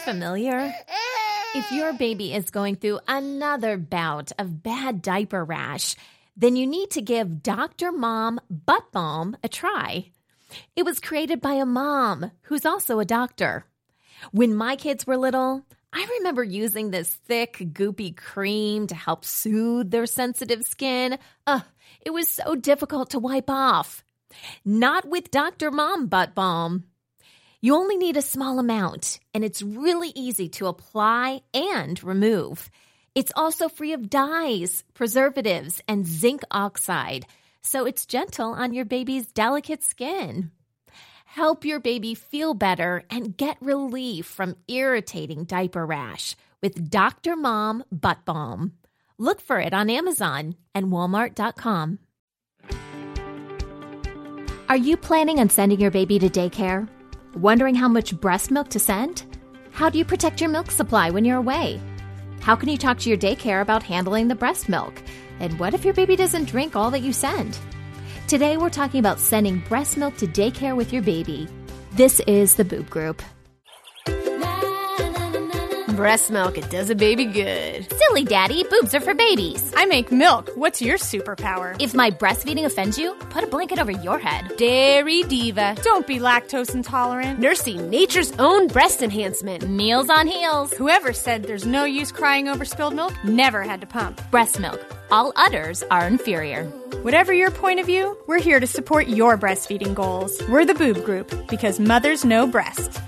familiar? If your baby is going through another bout of bad diaper rash, then you need to give Dr. Mom Butt Balm a try. It was created by a mom who's also a doctor. When my kids were little, I remember using this thick, goopy cream to help soothe their sensitive skin. It was so difficult to wipe off. Not with Dr. Mom Butt Balm. You only need a small amount, and it's really easy to apply and remove. It's also free of dyes, preservatives, and zinc oxide, so it's gentle on your baby's delicate skin. Help your baby feel better and get relief from irritating diaper rash with Dr. Mom Butt Balm. Look for it on Amazon and Walmart.com. Are you planning on sending your baby to daycare? Wondering how much breast milk to send? How do you protect your milk supply when you're away? How can you talk to your daycare about handling the breast milk? And what if your baby doesn't drink all that you send? Today, we're talking about sending breast milk to daycare with your baby. This is the Boob Group. Breast milk, it does a baby good. Silly daddy, boobs are for babies. I make milk. What's your superpower? If my breastfeeding offends you, put a blanket over your head. Dairy diva. Don't be lactose intolerant. Nursing nature's own breast enhancement. Meals on heels. Whoever said there's no use crying over spilled milk never had to pump. Breast milk. All udders are inferior. Whatever your point of view, we're here to support your breastfeeding goals. We're the Boob Group, because mothers know breast.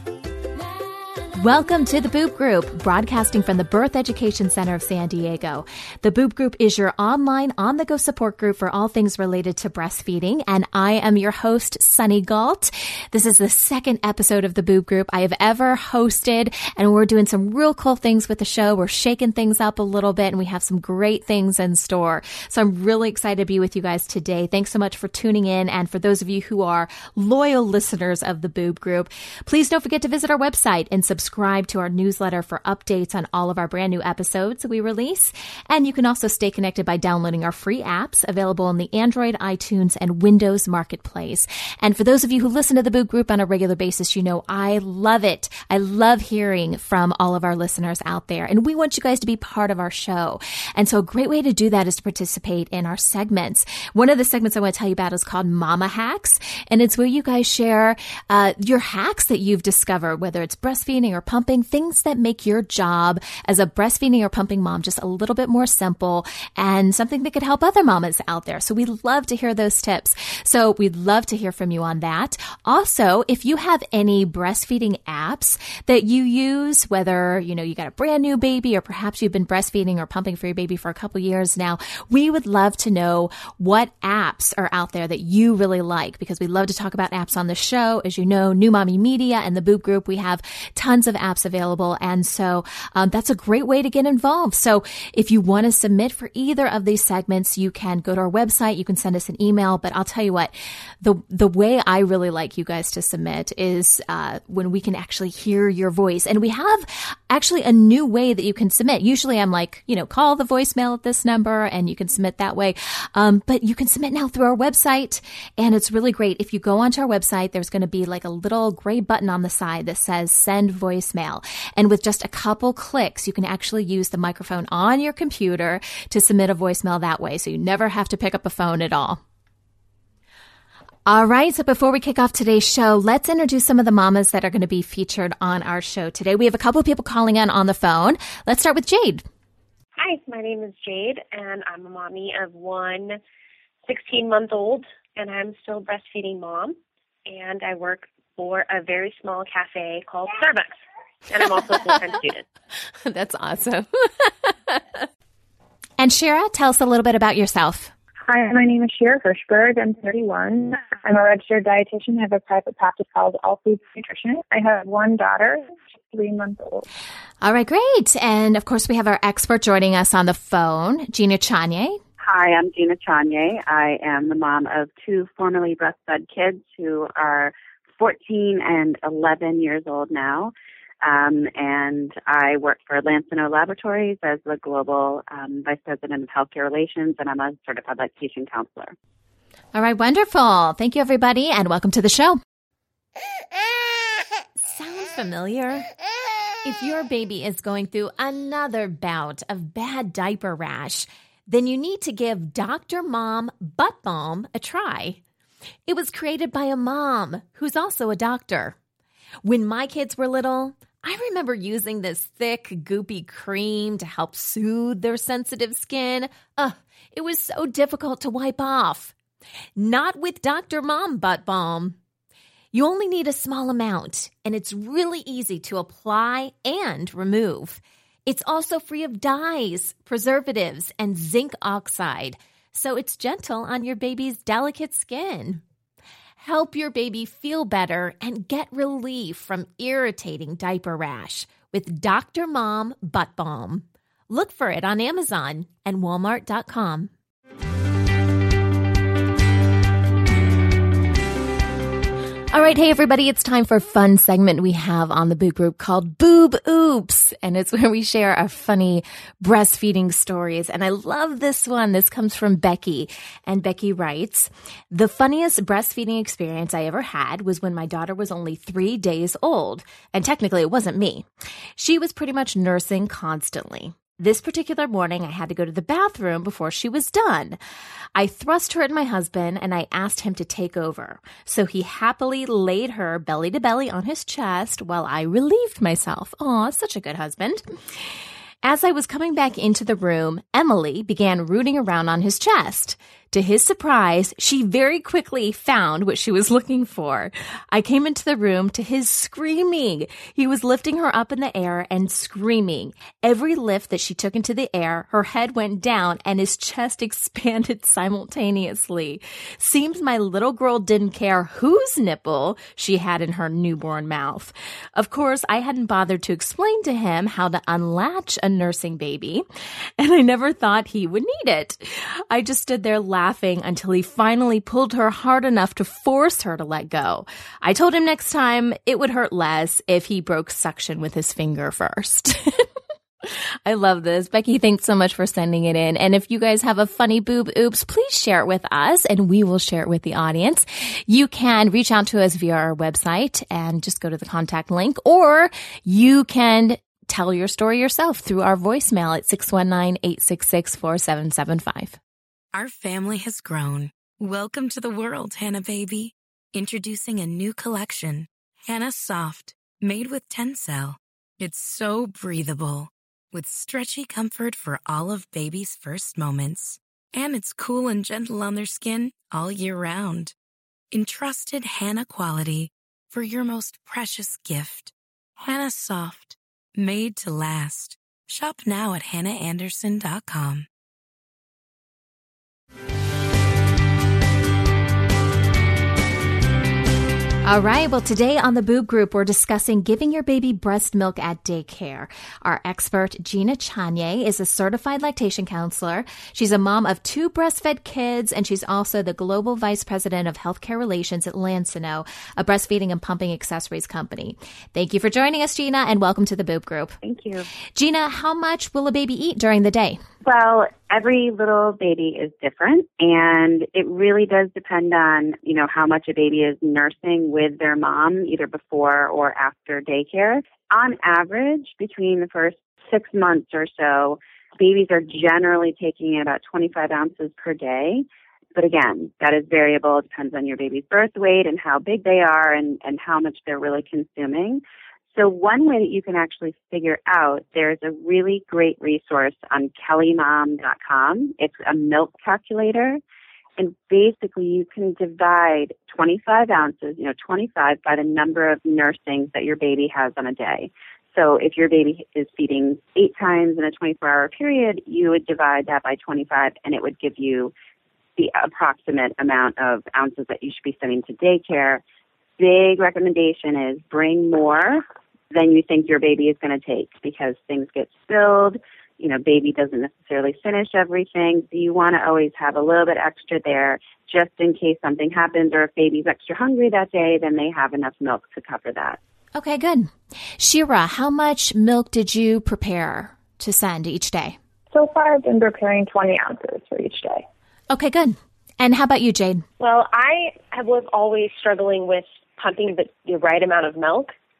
Welcome to the Boob Group, broadcasting from the Birth Education Center of San Diego. The Boob Group is your online, on-the-go support group for all things related to breastfeeding, and I am your host, Sunny Galt. This is the second episode of the Boob Group I have ever hosted, and we're doing some real cool things with the show. We're shaking things up a little bit, and we have some great things in store. So I'm really excited to be with you guys today. Thanks so much for tuning in, and for those of you who are loyal listeners of the Boob Group, please don't forget to visit our website and subscribe to our newsletter for updates on all of our brand new episodes that we release. And you can also stay connected by downloading our free apps available in the Android, iTunes, and Windows Marketplace. And for those of you who listen to the Boob Group on a regular basis, you know I love it. I love hearing from all of our listeners out there. And we want you guys to be part of our show. And so a great way to do that is to participate in our segments. One of the segments I want to tell you about is called Mama Hacks. And it's where you guys share your hacks that you've discovered, whether it's breastfeeding or pumping, things that make your job as a breastfeeding or pumping mom just a little bit more simple and something that could help other mamas out there. So we'd love to hear those tips. So we'd love to hear from you on that. Also, if you have any breastfeeding apps that you use, whether, you got a brand new baby or perhaps you've been breastfeeding or pumping for your baby for a couple years now, we would love to know what apps are out there that you really like, because we love to talk about apps on the show. As you know, New Mommy Media and the Boob Group, we have tons of apps available. And so that's a great way to get involved. So if you want to submit for either of these segments, you can go to our website. You can send us an email. But I'll tell you what, the way I really like you guys to submit is when we can actually hear your voice. And we have actually a new way that you can submit. Usually I'm like, call the voicemail at this number and you can submit that way. But you can submit now through our website. And it's really great. If you go onto our website, there's going to be like a little gray button on the side that says send voicemail. And with just a couple clicks, you can actually use the microphone on your computer to submit a voicemail that way. So you never have to pick up a phone at all. All right. So before we kick off today's show, let's introduce some of the mamas that are going to be featured on our show today. We have a couple of people calling in on the phone. Let's start with Jade. Hi, my name is Jade, and I'm a mommy of one 16-month-old, and I'm still breastfeeding mom, and I work for a very small cafe called Starbucks, and I'm also a full-time student. That's awesome. And Shira, tell us a little bit about yourself. Hi, my name is Shira Hirschberg. I'm 31. I'm a registered dietitian. I have a private practice called All Foods Nutrition. I have one daughter, 3 months old. All right, great. And of course, we have our expert joining us on the phone, Gina Chanye. Hi, I'm Gina Chanye. I am the mom of two formerly breastfed kids who are 14 and 11 years old now. And I work for Lansino Laboratories as the Global Vice President of Healthcare Relations, and I'm a certified lactation counselor. All right, wonderful. Thank you, everybody, and welcome to the show. Sound familiar? If your baby is going through another bout of bad diaper rash, then you need to give Dr. Mom Butt Balm a try. It was created by a mom who's also a doctor. When my kids were little, I remember using this thick, goopy cream to help soothe their sensitive skin. It was so difficult to wipe off. Not with Dr. Mom Butt Balm. You only need a small amount, and it's really easy to apply and remove. It's also free of dyes, preservatives, and zinc oxide, so it's gentle on your baby's delicate skin. Help your baby feel better and get relief from irritating diaper rash with Dr. Mom Butt Balm. Look for it on Amazon and Walmart.com. All right, hey everybody, it's time for a fun segment we have on the Boob Group called Boob Oops, and it's where we share our funny breastfeeding stories. And I love this one. This comes from Becky, and Becky writes, "The funniest breastfeeding experience I ever had was when my daughter was only 3 days old, and technically it wasn't me. She was pretty much nursing constantly. This particular morning, I had to go to the bathroom before she was done. I thrust her at my husband and I asked him to take over. So he happily laid her belly to belly on his chest while I relieved myself. Aw, such a good husband. As I was coming back into the room, Emily began rooting around on his chest. To his surprise, she very quickly found what she was looking for. I came into the room to his screaming. He was lifting her up in the air and screaming. Every lift that she took into the air, her head went down and his chest expanded simultaneously. Seems my little girl didn't care whose nipple she had in her newborn mouth. Of course, I hadn't bothered to explain to him how to unlatch a nursing baby, and I never thought he would need it. I just stood there laughing until he finally pulled her hard enough to force her to let go. I told him next time it would hurt less if he broke suction with his finger first." I love this. Becky, thanks so much for sending it in. And if you guys have a funny boob oops, please share it with us and we will share it with the audience. You can reach out to us via our website and just go to the contact link, or you can tell your story yourself through our voicemail at 619-866-4775. Our family has grown. Welcome to the world, Hannah baby. Introducing a new collection, Hannah Soft, made with Tencel. It's so breathable, with stretchy comfort for all of baby's first moments. And it's cool and gentle on their skin all year round. Entrusted Hannah quality for your most precious gift. Hannah Soft, made to last. Shop now at hannahanderson.com. All right. Well, today on the Boob Group, we're discussing giving your baby breast milk at daycare. Our expert, Gina Chanye, is a certified lactation counselor. She's a mom of 2 breastfed kids, and she's also the Global Vice President of Healthcare Relations at Lansino, a breastfeeding and pumping accessories company. Thank you for joining us, Gina, and welcome to the Boob Group. Thank you. Gina, how much will a baby eat during the day? Well, every little baby is different, and it really does depend on, how much a baby is nursing with their mom, either before or after daycare. On average, between the first 6 months or so, babies are generally taking about 25 ounces per day. But again, that is variable. It depends on your baby's birth weight and how big they are and how much they're really consuming. So one way that you can actually figure out, there's a really great resource on kellymom.com. It's a milk calculator. And basically you can divide 25 ounces, 25 by the number of nursings that your baby has on a day. So if your baby is feeding 8 times in a 24-hour period, you would divide that by 25 and it would give you the approximate amount of ounces that you should be sending to daycare. Big recommendation is bring more than you think your baby is going to take, because things get spilled. Baby doesn't necessarily finish everything. So you want to always have a little bit extra there just in case something happens, or if baby's extra hungry that day, then they have enough milk to cover that. Okay, good. Shira, how much milk did you prepare to send each day? So far, I've been preparing 20 ounces for each day. Okay, good. And how about you, Jade? Well, I was always struggling with pumping the right amount of milk.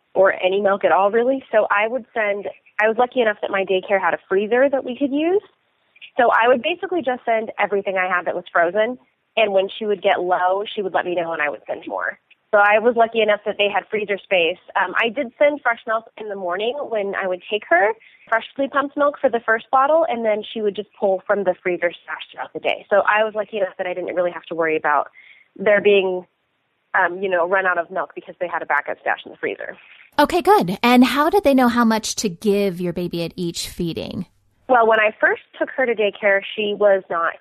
or any milk at all, really. So I was lucky enough that my daycare had a freezer that we could use. So I would basically just send everything I had that was frozen. And when she would get low, she would let me know and I would send more. So I was lucky enough that they had freezer space. I did send fresh milk in the morning when I would take her, freshly pumped milk for the first bottle, and then she would just pull from the freezer stash throughout the day. So I was lucky enough that I didn't really have to worry about there being, run out of milk because they had a backup stash in the freezer. Okay, good. And how did they know how much to give your baby at each feeding? Well, when I first took her to daycare, she was not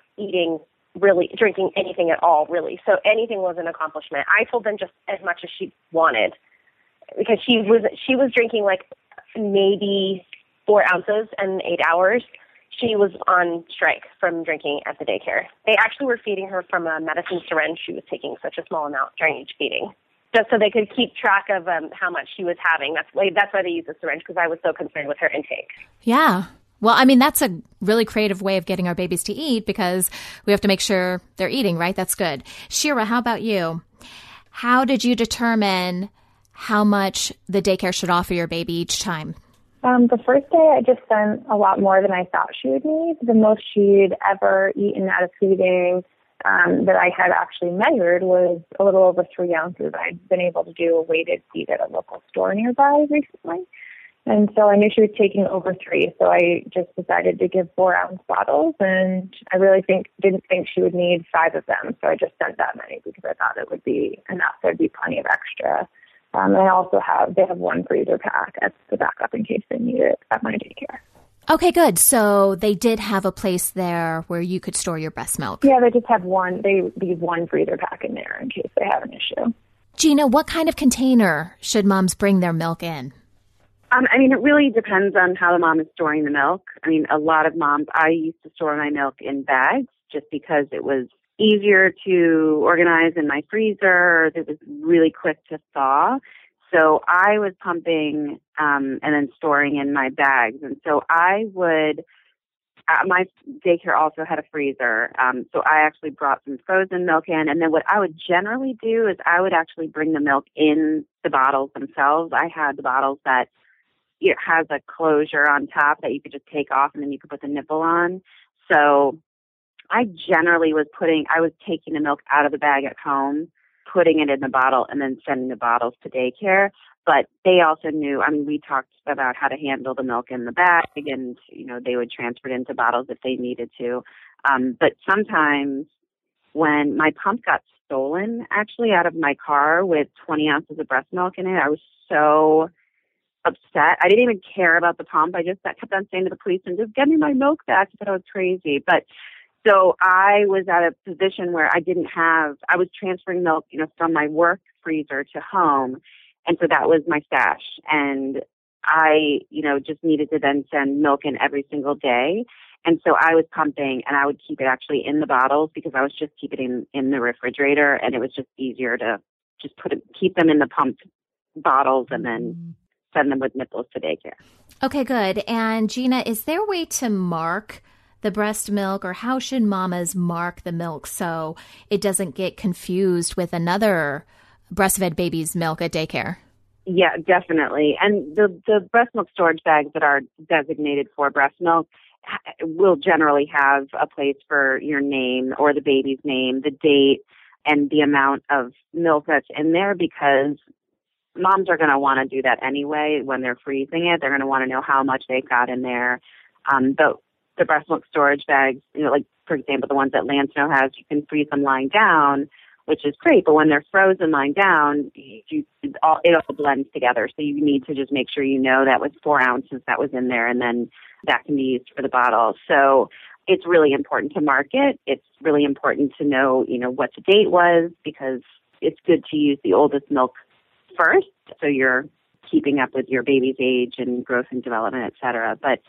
drinking anything at all, really. So anything was an accomplishment. I told them just as much as she wanted because she was drinking like maybe 4 ounces in 8 hours. She was on strike from drinking at the daycare. They actually were feeding her from a medicine syringe. She was taking such a small amount during each feeding, just so they could keep track of how much she was having. That's why they used the syringe, because I was so concerned with her intake. Yeah. Well, I mean, that's a really creative way of getting our babies to eat because we have to make sure they're eating, right? That's good. Shira, how about you? How did you determine how much the daycare should offer your baby each time? The first day, I just sent a lot more than I thought she would need. The most she'd ever eaten at a feeding that I had actually measured was a little over 3 ounces. I'd been able to do a weighted feed at a local store nearby recently. And so I knew she was taking over 3, so I just decided to give 4-ounce bottles, and I really didn't think she would need 5 of them, so I just sent that many because I thought it would be enough. There'd be plenty of extra. And they have 1 freezer pack as the backup in case they need it at my daycare. Okay, good. So they did have a place there where you could store your breast milk. Yeah, they just have they leave 1 freezer pack in there in case they have an issue. Gina, what kind of container should moms bring their milk in? It really depends on how the mom is storing the milk. A lot of moms, I used to store my milk in bags just because it was easier to organize in my freezer. It was really quick to thaw. So I was pumping and then storing in my bags. And so I would, my daycare also had a freezer. So I actually brought some frozen milk in. And then what I would generally do is I would actually bring the milk in the bottles themselves. I had the bottles that it has a closure on top that you could just take off and then you could put the nipple on. So I generally was taking the milk out of the bag at home, putting it in the bottle, and then sending the bottles to daycare. But they also knew, we talked about how to handle the milk in the bag, and, they would transfer it into bottles if they needed to. But sometimes when my pump got stolen, actually, out of my car with 20 ounces of breast milk in it, I was so upset. I didn't even care about the pump. I kept on saying to the police, and just get me my milk back. I thought I was crazy. But so I was at a position where I was transferring milk, from my work freezer to home. And so that was my stash. And I, just needed to then send milk in every single day. And so I was pumping, and I would keep it actually in the bottles because I was just keeping it in the refrigerator. And it was just easier to just keep them in the pumped bottles and then send them with nipples to daycare. Okay, good. And Gina, is there a way to mark the breast milk, or how should mamas mark the milk so it doesn't get confused with another breastfed baby's milk at daycare? Yeah, definitely. And the breast milk storage bags that are designated for breast milk will generally have a place for your name or the baby's name, the date, and the amount of milk that's in there, because moms are going to want to do that anyway when they're freezing it. They're going to want to know how much they've got in there. But the breast milk storage bags, like, for example, the ones that Lansnow has, you can freeze them lying down, which is great. But when they're frozen lying down, it all blends together. So you need to just make sure that was 4 ounces that was in there, and then that can be used for the bottle. So it's really important to mark it. It's really important to know, what the date was, because it's good to use the oldest milk first, so you're keeping up with your baby's age and growth and development, et cetera. But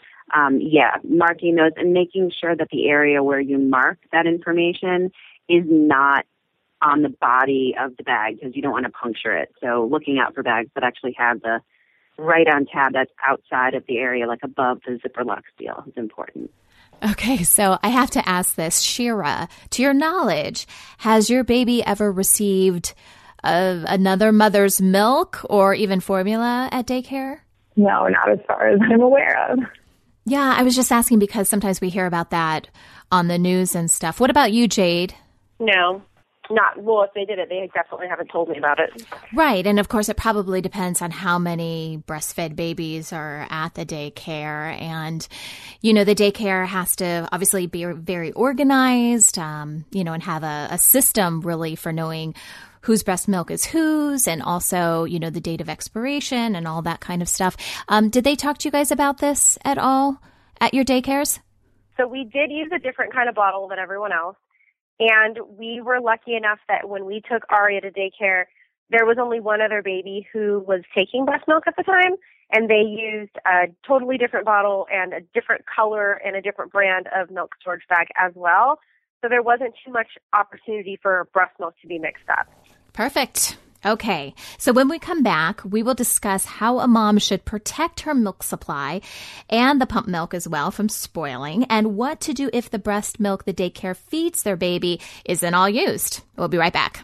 marking those and making sure that the area where you mark that information is not on the body of the bag, because you don't want to puncture it. So looking out for bags that actually have the right on tab that's outside of the area, like above the zipper lock seal, is important. Okay, so I have to ask this. Shira, to your knowledge, has your baby ever received another mother's milk or even formula at daycare? No, not as far as I'm aware of. Yeah, I was just asking because sometimes we hear about that on the news and stuff. What about you, Jade? No, not. Well, if they did it, they definitely haven't told me about it. Right. And of course, it probably depends on how many breastfed babies are at the daycare. And, you know, the daycare has to obviously be very organized, you know, and have a system really for knowing whose breast milk is whose, and also, you know, the date of expiration and all that kind of stuff. Did they talk to you guys about this at all at your daycares? So we did use a different kind of bottle than everyone else. And we were lucky enough that when we took Aria to daycare, there was only one other baby who was taking breast milk at the time. And they used a totally different bottle and a different color and a different brand of milk storage bag as well. So there wasn't too much opportunity for breast milk to be mixed up. Perfect. Okay. So when we come back, we will discuss how a mom should protect her milk supply and the pump milk as well from spoiling, and what to do if the breast milk the daycare feeds their baby isn't all used. We'll be right back.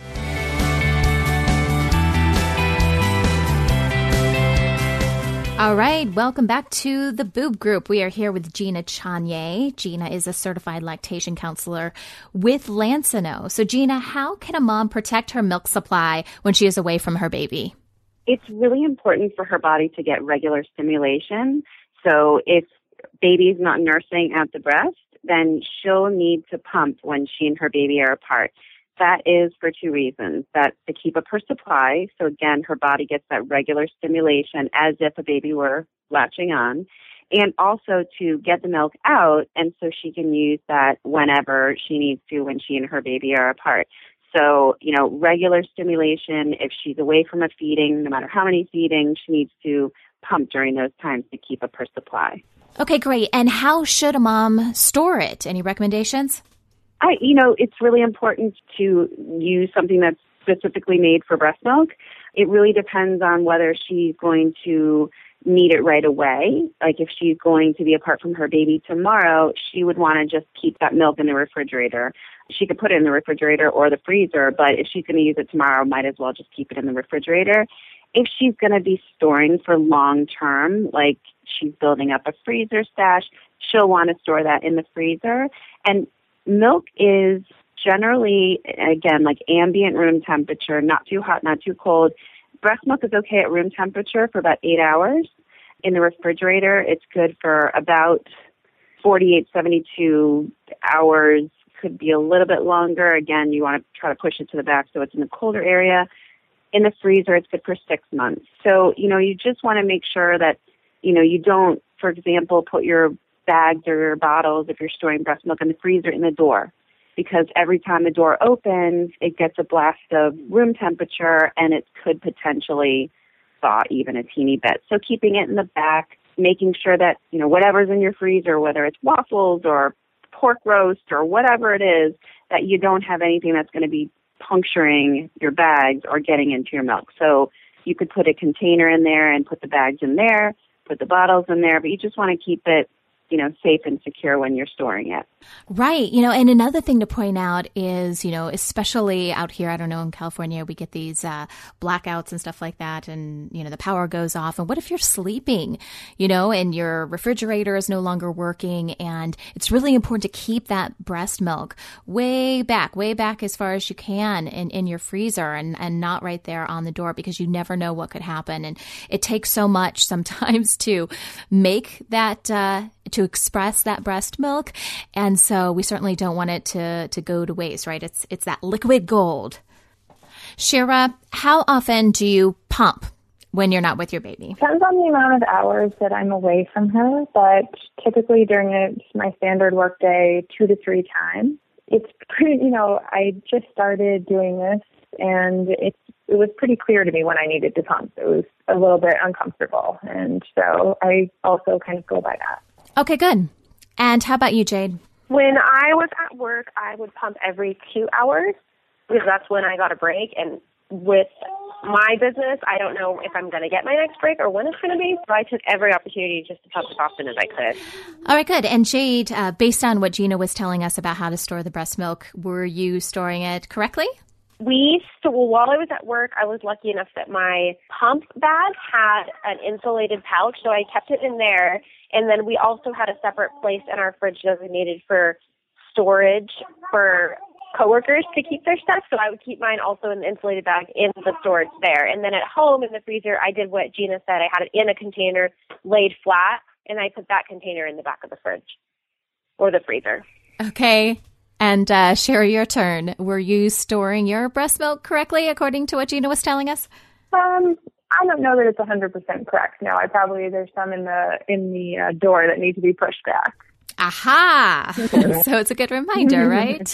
All right, welcome back to the Boob Group. We are here with Gina Chanier. Gina is a certified lactation counselor with Lansano. So Gina, how can a mom protect her milk supply when she is away from her baby? It's really important for her body to get regular stimulation. So if baby's not nursing at the breast, then she'll need to pump when she and her baby are apart. That is for two reasons. That's to keep up her supply. So again, her body gets that regular stimulation as if a baby were latching on. And also to get the milk out, and so she can use that whenever she needs to when she and her baby are apart. So, you know, regular stimulation, if she's away from a feeding, no matter how many feedings, she needs to pump during those times to keep up her supply. Okay, great. And how should a mom store it? Any recommendations? It's really important to use something that's specifically made for breast milk. It really depends on whether she's going to need it right away. Like if she's going to be apart from her baby tomorrow, she would want to just keep that milk in the refrigerator. She could put it in the refrigerator or the freezer, but if she's going to use it tomorrow, might as well just keep it in the refrigerator. If she's going to be storing for long term, like she's building up a freezer stash, she'll want to store that in the freezer. And milk is generally, again, like ambient room temperature, not too hot, not too cold. Breast milk is okay at room temperature for about 8 hours. In the refrigerator, it's good for about 48, 72 hours. Could be a little bit longer. Again, you want to try to push it to the back so it's in the colder area. In the freezer, it's good for 6 months. So, you just want to make sure that, you don't, for example, put your bags or your bottles, if you're storing breast milk, in the freezer in the door. Because every time the door opens, it gets a blast of room temperature and it could potentially thaw even a teeny bit. So keeping it in the back, making sure that, whatever's in your freezer, whether it's waffles or pork roast or whatever it is, that you don't have anything that's going to be puncturing your bags or getting into your milk. So you could put a container in there and put the bags in there, put the bottles in there, but you just want to keep it safe and secure when you're storing it. Right. And another thing to point out is, especially out here, I don't know, in California, we get these blackouts and stuff like that. And, the power goes off. And what if you're sleeping, and your refrigerator is no longer working? And it's really important to keep that breast milk way back as far as you can in your freezer and not right there on the door, because you never know what could happen. And it takes so much sometimes to make that, to express that breast milk. And so we certainly don't want it to go to waste, right? It's that liquid gold. Shira, how often do you pump when you're not with your baby? Depends on the amount of hours that I'm away from her, but typically during my standard work day, 2 to 3 times. It's pretty, I just started doing this, and it was pretty clear to me when I needed to pump. It was a little bit uncomfortable, and so I also kind of go by that. Okay, good. And how about you, Jade? When I was at work, I would pump every 2 hours because that's when I got a break. And with my business, I don't know if I'm going to get my next break or when it's going to be. So I took every opportunity just to pump as often as I could. All right, good. And Jade, based on what Gina was telling us about how to store the breast milk, were you storing it correctly? While I was at work, I was lucky enough that my pump bag had an insulated pouch, so I kept it in there. And then we also had a separate place in our fridge designated for storage for coworkers to keep their stuff. So I would keep mine also in the insulated bag in the storage there. And then at home in the freezer, I did what Gina said. I had it in a container laid flat, and I put that container in the back of the fridge or the freezer. Okay. And Sherry, your turn. Were you storing your breast milk correctly according to what Gina was telling us? I don't know that it's 100% correct. No, there's some in the door that need to be pushed back. Aha! So it's a good reminder, right?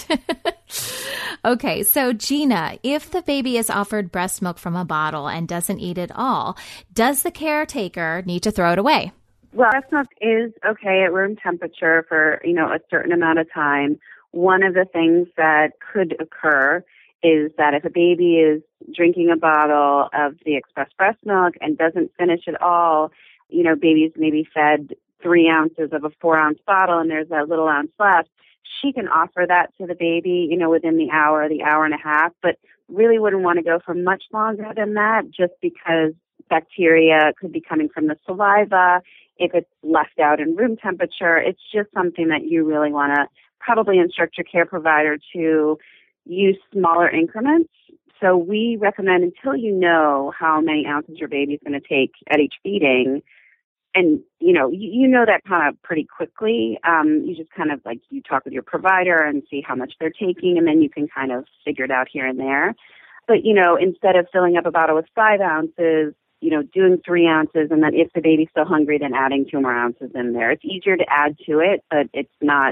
Okay, so Gina, if the baby is offered breast milk from a bottle and doesn't eat it all, does the caretaker need to throw it away? Well, breast milk is okay at room temperature for, a certain amount of time. One of the things that could occur is that if a baby is drinking a bottle of the express breast milk and doesn't finish it all, babies may be fed 3 ounces of a 4-ounce bottle and there's a little ounce left, she can offer that to the baby, within the hour and a half, but really wouldn't want to go for much longer than that just because bacteria could be coming from the saliva. If it's left out in room temperature, it's just something that you really want to probably instruct your care provider to use smaller increments. So we recommend until you know how many ounces your baby's going to take at each feeding, and you know that kind of pretty quickly. You just kind of you talk with your provider and see how much they're taking, and then you can kind of figure it out here and there. But instead of filling up a bottle with 5 ounces, doing 3 ounces, and then if the baby's still hungry, then adding 2 more ounces in there. It's easier to add to it, but it's not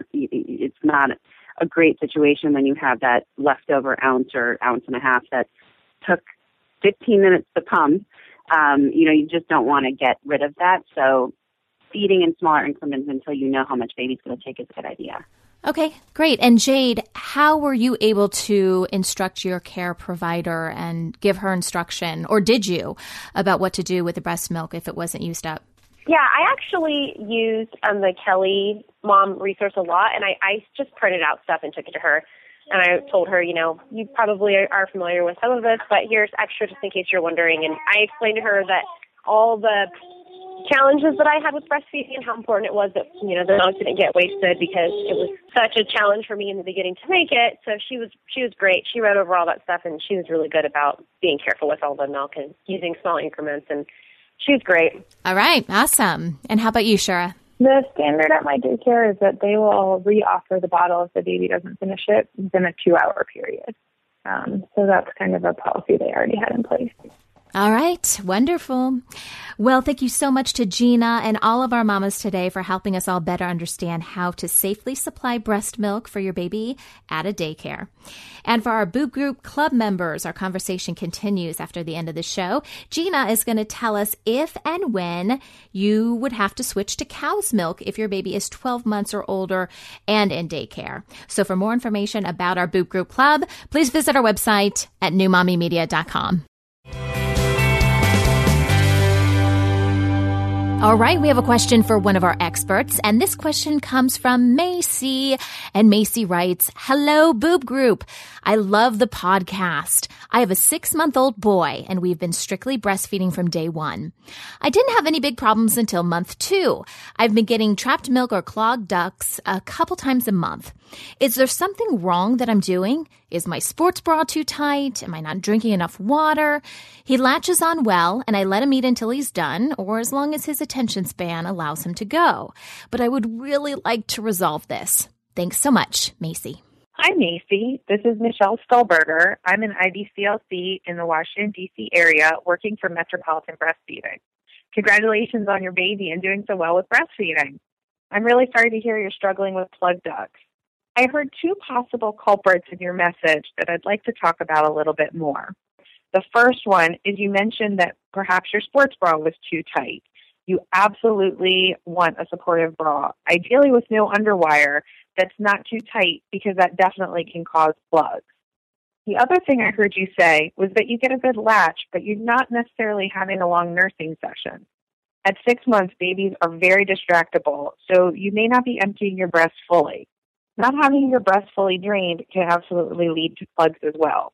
a great situation when you have that leftover ounce or ounce and a half that took 15 minutes to pump. You just don't want to get rid of that. So feeding in smaller increments until you know how much baby's going to take is a good idea. Okay, great. And Jade, how were you able to instruct your care provider and give her instruction, or did you, about what to do with the breast milk if it wasn't used up? Yeah, I actually used the Kelly Mom resource a lot, and I just printed out stuff and took it to her. And I told her, you probably are familiar with some of this, but here's extra just in case you're wondering. And I explained to her that all the challenges that I had with breastfeeding and how important it was that, the milk didn't get wasted because it was such a challenge for me in the beginning to make it. So she was great. She read over all that stuff, and she was really good about being careful with all the milk and using small increments, and she was great. All right. Awesome. And how about you, Shara? The standard at my daycare is that they will re-offer the bottle if the baby doesn't finish it within a 2-hour period. So that's kind of a policy they already had in place. All right. Wonderful. Well, thank you so much to Gina and all of our mamas today for helping us all better understand how to safely supply breast milk for your baby at a daycare. And for our Boob Group Club members, our conversation continues after the end of the show. Gina is going to tell us if and when you would have to switch to cow's milk if your baby is 12 months or older and in daycare. So for more information about our Boob Group Club, please visit our website at newmommymedia.com. All right, we have a question for one of our experts, and this question comes from Macy, and Macy writes, "Hello, Boob Group. I love the podcast. I have a 6-month-old boy, and we've been strictly breastfeeding from day 1. I didn't have any big problems until month 2. I've been getting trapped milk or clogged ducts a couple times a month. Is there something wrong that I'm doing? Is my sports bra too tight? Am I not drinking enough water? He latches on well, and I let him eat until he's done, or as long as his attention span allows him to go. But I would really like to resolve this. Thanks so much, Macy." Hi, Macy. This is Michelle Stolberger. I'm an IBCLC in the Washington, D.C. area working for Metropolitan Breastfeeding. Congratulations on your baby and doing so well with breastfeeding. I'm really sorry to hear you're struggling with plugged ducts. I heard 2 possible culprits in your message that I'd like to talk about a little bit more. The first one is you mentioned that perhaps your sports bra was too tight. You absolutely want a supportive bra, ideally with no underwire that's not too tight, because that definitely can cause plugs. The other thing I heard you say was that you get a good latch, but you're not necessarily having a long nursing session. At 6 months, babies are very distractible, so you may not be emptying your breast fully. Not having your breast fully drained can absolutely lead to plugs as well.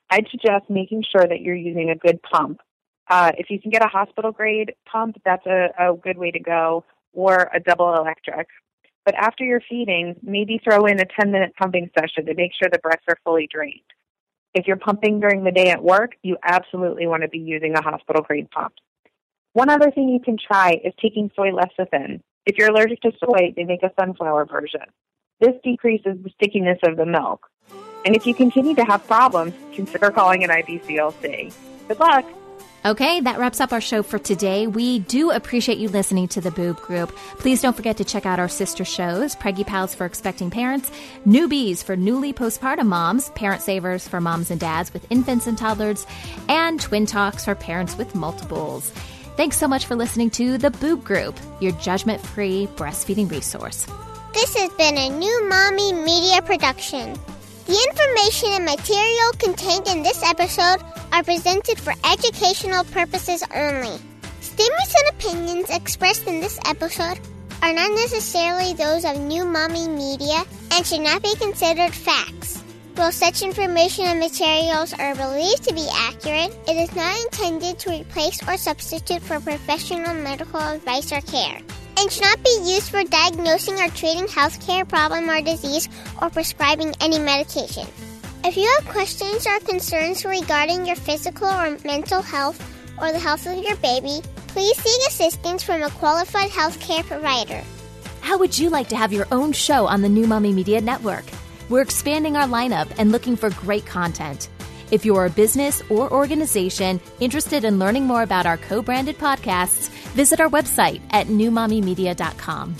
I'd suggest making sure that you're using a good pump. If you can get a hospital-grade pump, that's a good way to go, or a double electric. But after you're feeding, maybe throw in a 10-minute pumping session to make sure the breasts are fully drained. If you're pumping during the day at work, you absolutely want to be using a hospital-grade pump. One other thing you can try is taking soy lecithin. If you're allergic to soy, they make a sunflower version. This decreases the stickiness of the milk. And if you continue to have problems, consider calling an IBCLC. Good luck! Okay, that wraps up our show for today. We do appreciate you listening to the Boob Group. Please don't forget to check out our sister shows, Preggy Pals for expecting parents, Newbies for newly postpartum moms, Parent Savers for moms and dads with infants and toddlers, and Twin Talks for parents with multiples. Thanks so much for listening to the Boob Group, your judgment-free breastfeeding resource. This has been a New Mommy Media production. The information and material contained in this episode are presented for educational purposes only. Statements and opinions expressed in this episode are not necessarily those of New Mommy Media and should not be considered facts. While such information and materials are believed to be accurate, it is not intended to replace or substitute for professional medical advice or care, and should not be used for diagnosing or treating healthcare problem or disease or prescribing any medication. If you have questions or concerns regarding your physical or mental health or the health of your baby, please seek assistance from a qualified healthcare provider. How would you like to have your own show on the New Mommy Media Network? We're expanding our lineup and looking for great content. If you're a business or organization interested in learning more about our co-branded podcasts, visit our website at newmommymedia.com.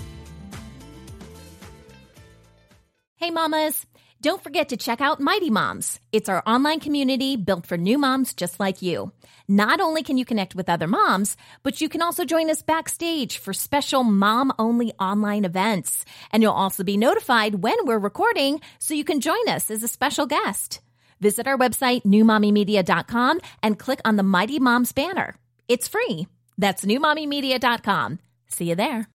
Hey mamas, don't forget to check out Mighty Moms. It's our online community built for new moms just like you. Not only can you connect with other moms, but you can also join us backstage for special mom-only online events. And you'll also be notified when we're recording so you can join us as a special guest. Visit our website, newmommymedia.com, and click on the Mighty Moms banner. It's free. That's newmommymedia.com. See you there.